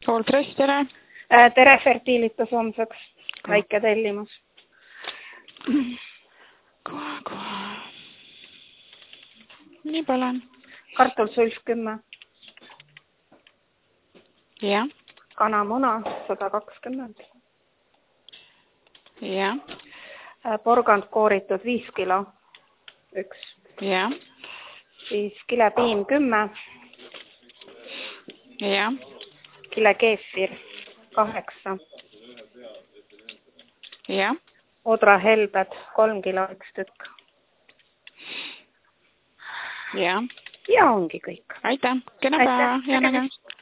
Pooltress, tere. Tere fertiilitas homseks. Väike tellimus. Kohe. Nii paljon. Kartulsulf 10. Ja. Kanamuna 120. Ja. Porgand kooritud 5 kilo. 1. Ja. Siis kilepiim 10. Ja. Kile keefir 8. Ja. Odrahelbed 3 kilo 1 tükk. Ja. Ja ongi kõik. Aitäh. Kena päeva. Hea nägemist.